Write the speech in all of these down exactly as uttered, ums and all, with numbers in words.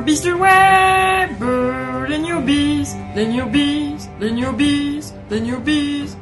newbies du web, euh, les newbies, les newbies, les newbies, les newbies.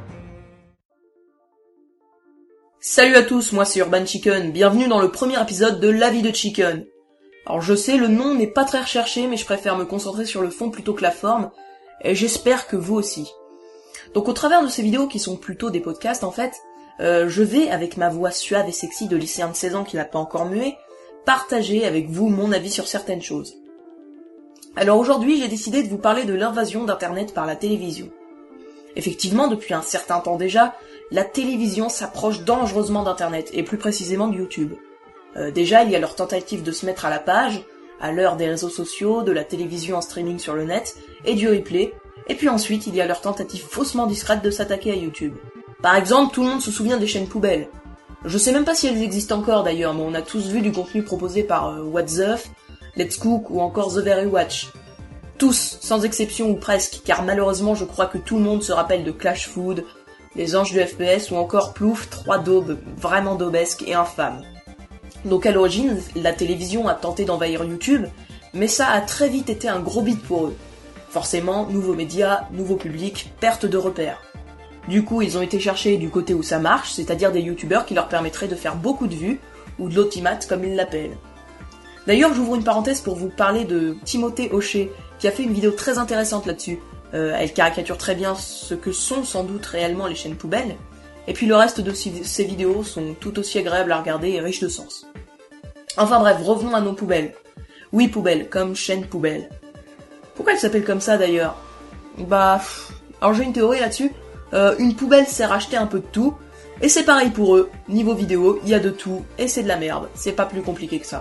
Salut à tous, moi c'est Urban Chicken, bienvenue dans le premier épisode de La vie de Chicken. Alors je sais, le nom n'est pas très recherché, mais je préfère me concentrer sur le fond plutôt que la forme, et j'espère que vous aussi. Donc au travers de ces vidéos qui sont plutôt des podcasts en fait, euh, je vais, avec ma voix suave et sexy de lycéen de seize ans qui n'a pas encore mué, partager avec vous mon avis sur certaines choses. Alors aujourd'hui, j'ai décidé de vous parler de l'invasion d'Internet par la télévision. Effectivement, depuis un certain temps déjà, la télévision s'approche dangereusement d'Internet, et plus précisément de YouTube. Euh, déjà, il y a leur tentative de se mettre à la page, à l'heure des réseaux sociaux, de la télévision en streaming sur le net, et du replay, et puis ensuite, il y a leur tentative faussement discrète de s'attaquer à YouTube. Par exemple, tout le monde se souvient des chaînes poubelles. Je sais même pas si elles existent encore d'ailleurs, mais on a tous vu du contenu proposé par euh, What The F, Let's Cook ou encore The Very Watch. Tous, sans exception ou presque, car malheureusement je crois que tout le monde se rappelle de Clash Food, les anges du F P S ou encore Plouf, trois daubes vraiment daubesques et infâmes. Donc à l'origine, la télévision a tenté d'envahir YouTube, mais ça a très vite été un gros bide pour eux. Forcément, nouveaux médias, nouveau public, perte de repères. Du coup, ils ont été chercher du côté où ça marche, c'est-à-dire des youtubeurs qui leur permettraient de faire beaucoup de vues, ou de l'automate comme ils l'appellent. D'ailleurs, j'ouvre une parenthèse pour vous parler de Timothée Hochet, qui a fait une vidéo très intéressante là-dessus. Euh, elle caricature très bien ce que sont sans doute réellement les chaînes poubelles, et puis le reste de ces vidéos sont tout aussi agréables à regarder et riches de sens. Enfin bref, revenons à nos poubelles. Oui, poubelles, comme chaîne poubelle. Pourquoi elles s'appellent comme ça d'ailleurs ? Bah... Alors j'ai une théorie là-dessus. Euh, une poubelle sert à acheter un peu de tout, et c'est pareil pour eux, niveau vidéo, il y a de tout, et c'est de la merde, c'est pas plus compliqué que ça.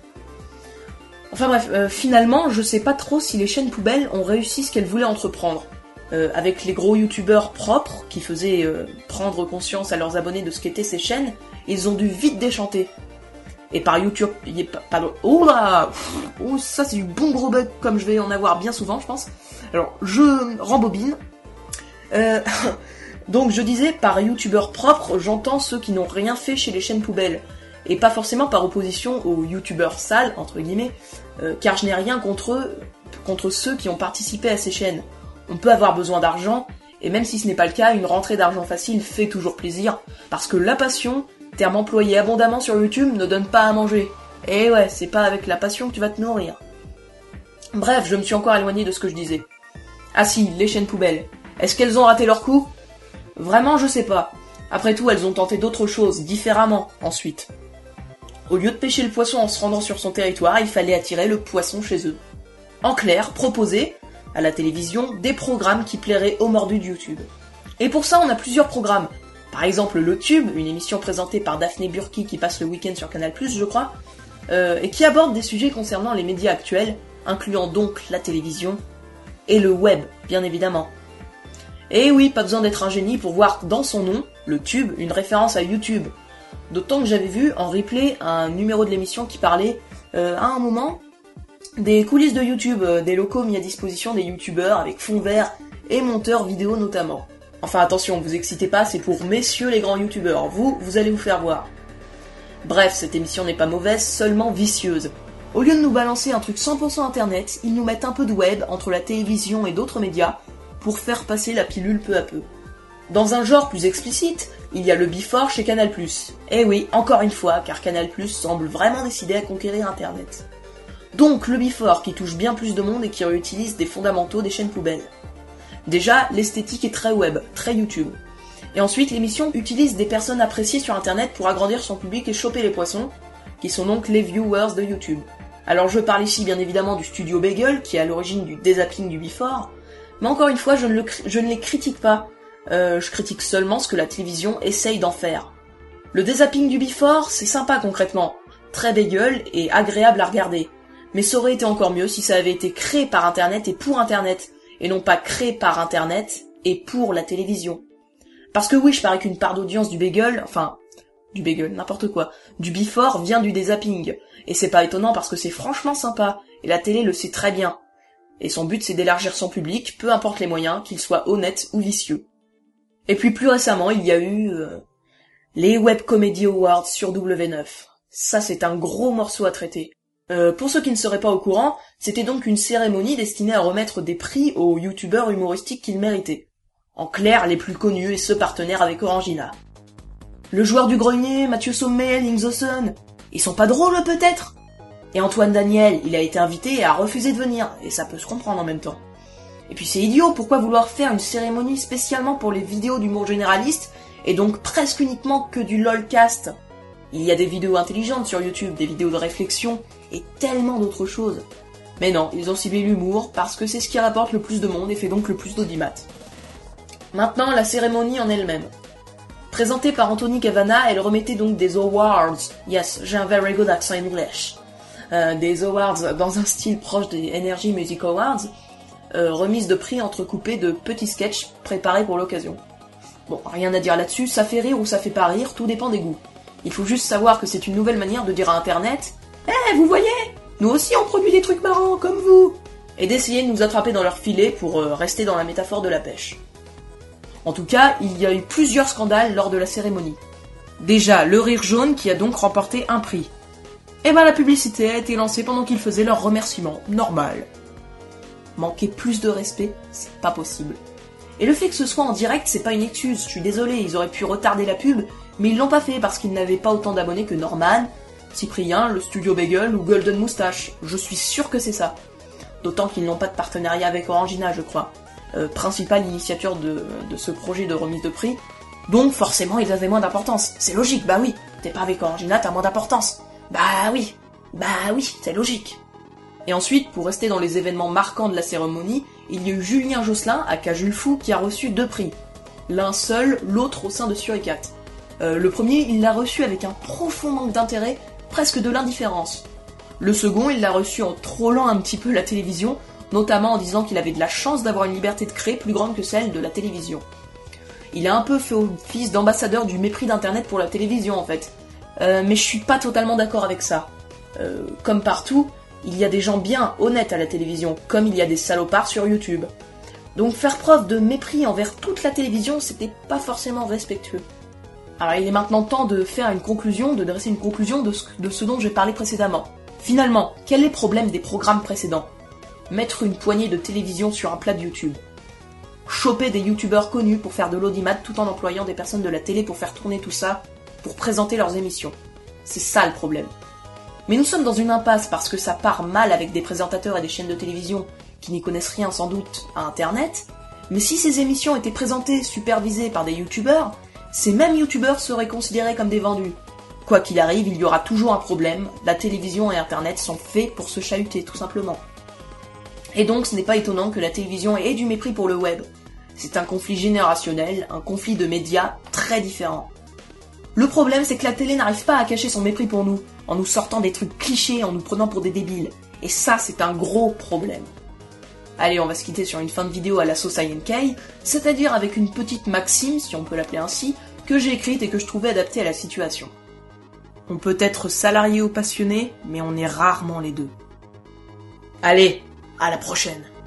Enfin bref, euh, finalement, je sais pas trop si les chaînes poubelles ont réussi ce qu'elles voulaient entreprendre. Euh, avec les gros youtubeurs propres, qui faisaient euh, prendre conscience à leurs abonnés de ce qu'étaient ces chaînes, ils ont dû vite déchanter. Et par YouTube... Pardon... Oh là Oh, ça c'est du bon gros bug, comme je vais en avoir bien souvent, je pense. Alors, je rembobine. Euh, donc je disais, par youtubeurs propres, j'entends ceux qui n'ont rien fait chez les chaînes poubelles, et pas forcément par opposition aux youtubeurs sales, entre guillemets, euh, car je n'ai rien contre eux, contre ceux qui ont participé à ces chaînes. On peut avoir besoin d'argent, et même si ce n'est pas le cas, une rentrée d'argent facile fait toujours plaisir, parce que la passion, terme employé abondamment sur YouTube, ne donne pas à manger. Et ouais, c'est pas avec la passion que tu vas te nourrir. Bref, je me suis encore éloigné de ce que je disais. Ah si, les chaînes poubelles. Est-ce qu'elles ont raté leur coup ? Vraiment, je sais pas. Après tout, elles ont tenté d'autres choses, différemment, ensuite. Au lieu de pêcher le poisson en se rendant sur son territoire, il fallait attirer le poisson chez eux. En clair, proposer, à la télévision, des programmes qui plairaient aux mordus de YouTube. Et pour ça, on a plusieurs programmes. Par exemple, Le Tube, une émission présentée par Daphné Burki qui passe le week-end sur Canal plus, je crois, euh, et qui aborde des sujets concernant les médias actuels, incluant donc la télévision, et le web, bien évidemment. Et oui, pas besoin d'être un génie pour voir dans son nom, le tube, une référence à YouTube. D'autant que j'avais vu en replay un numéro de l'émission qui parlait, euh, à un moment, des coulisses de YouTube, euh, des locaux mis à disposition des youtubeurs avec fond vert et monteurs vidéo notamment. Enfin attention, vous excitez pas, c'est pour messieurs les grands youtubeurs, vous, vous allez vous faire voir. Bref, cette émission n'est pas mauvaise, seulement vicieuse. Au lieu de nous balancer un truc cent pour cent internet, ils nous mettent un peu de web entre la télévision et d'autres médias, pour faire passer la pilule peu à peu. Dans un genre plus explicite, il y a le Before chez Canal plus. Eh oui, encore une fois, car Canal plus semble vraiment décidé à conquérir Internet. Donc le Before qui touche bien plus de monde et qui réutilise des fondamentaux des chaînes poubelles. Déjà, l'esthétique est très web, très YouTube. Et ensuite, l'émission utilise des personnes appréciées sur Internet pour agrandir son public et choper les poissons, qui sont donc les viewers de YouTube. Alors je parle ici bien évidemment du studio Bagel, qui est à l'origine du dézapping du Before, mais encore une fois, je ne, le, je ne les critique pas, euh, je critique seulement ce que la télévision essaye d'en faire. Le dézapping du Before, c'est sympa concrètement, très bagel et agréable à regarder, mais ça aurait été encore mieux si ça avait été créé par Internet et pour Internet, et non pas créé par Internet et pour la télévision. Parce que oui, je parie qu'une part d'audience du bagel, enfin, du bagel, n'importe quoi, du Before vient du dézapping, et c'est pas étonnant parce que c'est franchement sympa, et la télé le sait très bien. Et son but c'est d'élargir son public, peu importe les moyens, qu'ils soient honnêtes ou vicieux. Et puis plus récemment, il y a eu euh, les Web Comedy Awards sur W neuf. Ça c'est un gros morceau à traiter. Euh, pour ceux qui ne seraient pas au courant, c'était donc une cérémonie destinée à remettre des prix aux youtubeurs humoristiques qu'ils méritaient. En clair, les plus connus et ceux partenaires avec Orangina. Le joueur du grenier, Mathieu Sommet, Linkzosen, ils sont pas drôles peut-être? Et Antoine Daniel, il a été invité et a refusé de venir, et ça peut se comprendre en même temps. Et puis c'est idiot, pourquoi vouloir faire une cérémonie spécialement pour les vidéos d'humour généraliste, et donc presque uniquement que du lolcast? Il y a des vidéos intelligentes sur YouTube, des vidéos de réflexion, et tellement d'autres choses. Mais non, ils ont ciblé l'humour, parce que c'est ce qui rapporte le plus de monde et fait donc le plus d'audimat. Maintenant, la cérémonie en elle-même. Présentée par Anthony Cavana, elle remettait donc des awards. Yes, j'ai un very good accent English. Euh, des awards dans un style proche des Energy Music Awards, euh, remise de prix entrecoupée de petits sketchs préparés pour l'occasion. Bon, rien à dire là-dessus, ça fait rire ou ça fait pas rire, tout dépend des goûts. Il faut juste savoir que c'est une nouvelle manière de dire à Internet « Eh, vous voyez, nous aussi on produit des trucs marrants, comme vous !» et d'essayer de nous attraper dans leur filet pour euh, rester dans la métaphore de la pêche. En tout cas, il y a eu plusieurs scandales lors de la cérémonie. Déjà, le rire jaune qui a donc remporté un prix. Et ben la publicité a été lancée pendant qu'ils faisaient leur remerciement, normal. Manquer plus de respect, c'est pas possible. Et le fait que ce soit en direct, c'est pas une excuse, je suis désolé, ils auraient pu retarder la pub, mais ils l'ont pas fait parce qu'ils n'avaient pas autant d'abonnés que Norman, Cyprien, le Studio Bagel ou Golden Moustache. Je suis sûr que c'est ça. D'autant qu'ils n'ont pas de partenariat avec Orangina, je crois. Euh, principal initiateur de, de ce projet de remise de prix. Donc forcément ils avaient moins d'importance. C'est logique, bah oui. T'es pas avec Orangina, t'as moins d'importance. Bah oui. Bah oui, c'est logique. Et ensuite, pour rester dans les événements marquants de la cérémonie, il y a eu Julien Josselin, aka Jules Fou, qui a reçu deux prix. L'un seul, l'autre au sein de Suricat. Euh, le premier, il l'a reçu avec un profond manque d'intérêt, presque de l'indifférence. Le second, il l'a reçu en trollant un petit peu la télévision, notamment en disant qu'il avait de la chance d'avoir une liberté de créer plus grande que celle de la télévision. Il a un peu fait office d'ambassadeur du mépris d'internet pour la télévision en fait. Euh, mais je suis pas totalement d'accord avec ça. Euh, comme partout, il y a des gens bien honnêtes à la télévision, comme il y a des salopards sur YouTube. Donc faire preuve de mépris envers toute la télévision, c'était pas forcément respectueux. Alors il est maintenant temps de faire une conclusion, de dresser une conclusion de ce, de ce dont j'ai parlé précédemment. Finalement, quel est le problème des programmes précédents ? Mettre une poignée de télévision sur un plat de YouTube. Choper des youtubeurs connus pour faire de l'audimat tout en employant des personnes de la télé pour faire tourner tout ça, pour présenter leurs émissions. C'est ça le problème. Mais nous sommes dans une impasse parce que ça part mal avec des présentateurs et des chaînes de télévision qui n'y connaissent rien sans doute à Internet, mais si ces émissions étaient présentées, supervisées par des youtubeurs, ces mêmes youtubeurs seraient considérés comme des vendus. Quoi qu'il arrive, il y aura toujours un problème, la télévision et Internet sont faits pour se chahuter tout simplement. Et donc ce n'est pas étonnant que la télévision ait du mépris pour le web. C'est un conflit générationnel, un conflit de médias très différents. Le problème c'est que la télé n'arrive pas à cacher son mépris pour nous, en nous sortant des trucs clichés, en nous prenant pour des débiles. Et ça c'est un gros problème. Allez, on va se quitter sur une fin de vidéo à la sauce I N K, c'est-à-dire avec une petite maxime, si on peut l'appeler ainsi, que j'ai écrite et que je trouvais adaptée à la situation. On peut être salarié ou passionné, mais on est rarement les deux. Allez, à la prochaine.